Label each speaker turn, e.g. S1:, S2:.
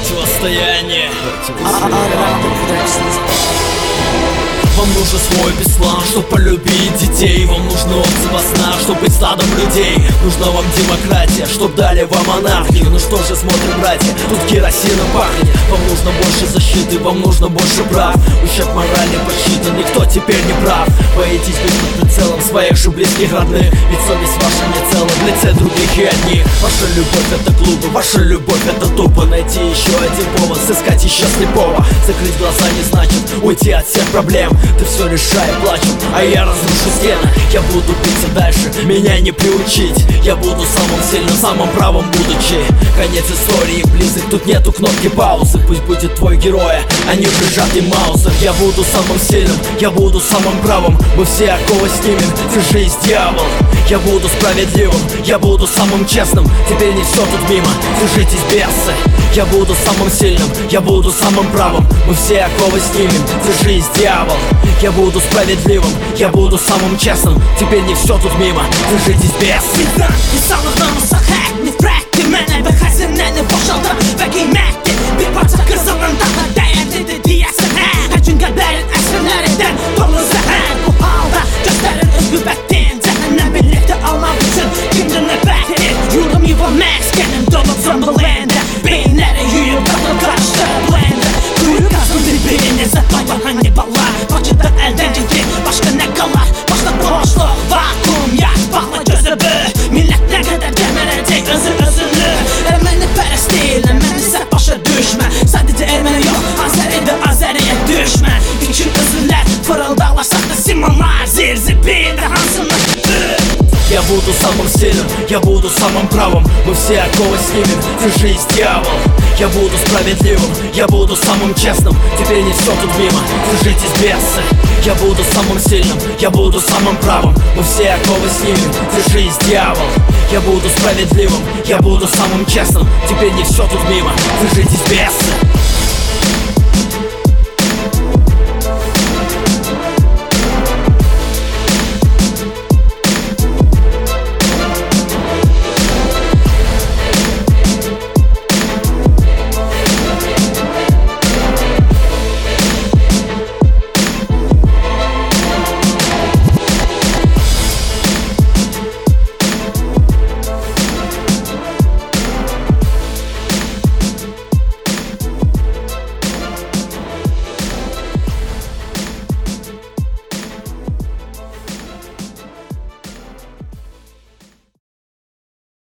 S1: Противостояние. Вам нужен свой беслан, чтоб полюбить детей. Вам нужны отзывы сна, чтоб быть стадом людей. Нужна вам демократия, чтоб дали вам анархию. Ну что же смотрим, братья, тут керосином пахнет. Вам нужно больше защиты, вам нужно больше прав. Ущерб морали посчитан, никто теперь не прав. Боитесь быть под прицелом своих же близких родных. Ведь совесть ваша не цела в лице других и одних. Ваша любовь это глупо, ваша любовь это тупо. Найти еще один повод, сыскать еще слепого. Закрыть глаза не значит уйти от всех проблем. Ты все решай, плачу, а я разрушу стены. Я буду биться дальше, меня не приучить. Я буду самым сильным, самым правым будучи. Конец истории близок, тут нету кнопки паузы. Пусть будет твой герой, а не прижатый маузер. Я буду самым сильным, я буду самым правым. Мы все оковы снимем, держись, дьявол. Я буду справедливым, я буду самым честным. Теперь не все тут мимо, держитесь, бесы. Я буду самым сильным, я буду самым правым. Мы все оковы снимем, держись, дьявол. Я буду справедливым, я буду самым честным. Теперь не все тут мимо, держитесь, бесы.
S2: Bir salgınımsa hak nifrətdir mənə və xəzinəni boşaldır və qiymətdir. Bir parça qızılın daha dəyərlidir deyəsən hə. Hər gün qəlblərin əsrlərindən dolu zəhər. Bu halda göstərir öz qüvvətin. Cəhənnəm birlikdə almaq üçün kimdir növbətir. Yurdum yuvam məskənim dolub zombiləndə. Beyinləri yuyub qatıl qarışdı blender. Quyruq qazın bir-birini zətlayır Hanniballar. Bakıda əldən gedir, başqa nə qalar? Başqa boşluq, vakum, yaş bağla gözü böyük. Millət nə qədər gəmərəcək özünü. Erməni pərəst deyiləm, mən isə başa düşmə. Sadəcə erməni yox, Azəridə Azəriyə düşmə. İkin özürlər, fırıldaqlar, saxta simanlar. Zir-zibində hansını
S1: Я буду самым сильным, я буду самым правым. Мы все оковы снимем, держись, дьявол. Я буду справедливым, я буду самым честным. Теперь не все тут мимо, держитесь, бесы. Я буду самым сильным, я буду самым правым. Мы все оковы снимем, держись, дьявол. Я буду справедливым, я буду самым честным. Теперь не все тут мимо, держитесь, бесы.